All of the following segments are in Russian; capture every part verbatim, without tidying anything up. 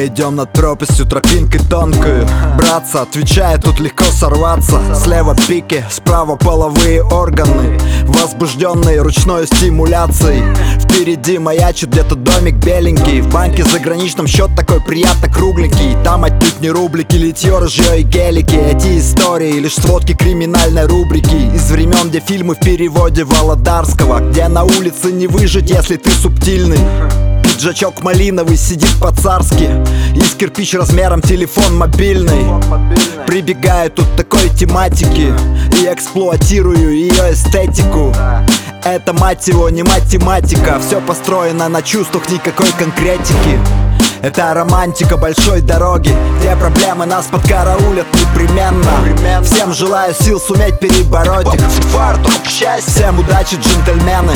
Мы идем над пропастью тропинкой тонкую. Братца, отвечая, тут легко сорваться. Слева пики, справа половые органы, возбужденные ручной стимуляцией. Впереди маячит где-то домик беленький. В банке заграничном счет такой приятно кругленький. Там отнюдь не рублики, литье, ружье и гелики. Эти истории лишь сводки криминальной рубрики из времен, где фильмы в переводе Володарского, где на улице не выжить, если ты субтильный. Пиджачок малиновый сидит по-царски, из кирпич размером телефон мобильный. Прибегаю тут такой тематики и эксплуатирую ее эстетику. Это, мать его, не математика, все построено на чувствах, никакой конкретики. Это романтика большой дороги, где проблемы нас подкараулят непременно. Всем желаю сил суметь перебороть их. Фартук, счастье, всем удачи, джентльмены.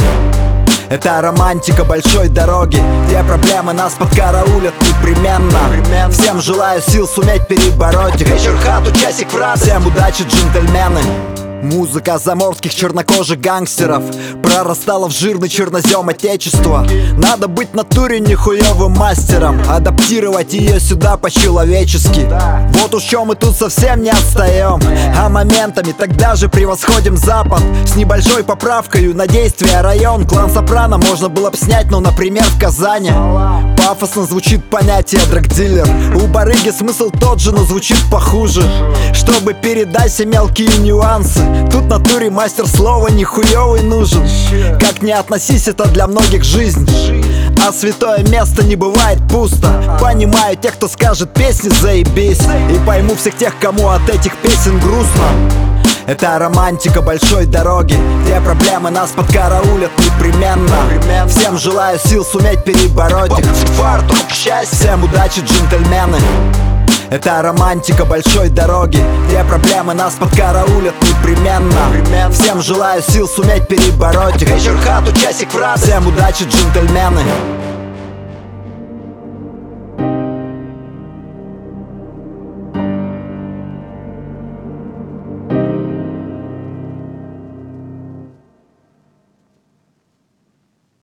Это романтика большой дороги, где проблемы нас подкараулят непременно. Всем желаю сил суметь перебороть их. Вечер хату, часик в рад. Всем удачи, джентльмены. Музыка заморских чернокожих гангстеров прорастала в жирный чернозем отечества. Надо быть в натуре нихуевым мастером, адаптировать ее сюда по-человечески. Вот уж чем мы тут совсем не отстаем, а моментами тогда же превосходим Запад. С небольшой поправкой на действия район. Клан Сопрано можно было бы снять, ну, например, в Казани. Пафосно звучит понятие драгдилер. У барыги смысл тот же, но звучит похуже. Чтобы передать все мелкие нюансы, тут в натуре мастер слова нихуёвый нужен. Как не относись, это для многих жизнь, а святое место не бывает пусто. Понимаю тех, кто скажет песни заебись, и пойму всех тех, кому от этих песен грустно. Это романтика большой дороги, где проблемы нас подкараулят непременно. Всем желаю сил суметь перебороть их. Фартук, счастье, всем удачи, джентльмены. Это романтика большой дороги, где проблемы нас подкараулят непременно. Всем желаю сил суметь перебороть их. Вечер хату, часик в рад. Всем удачи, джентльмены.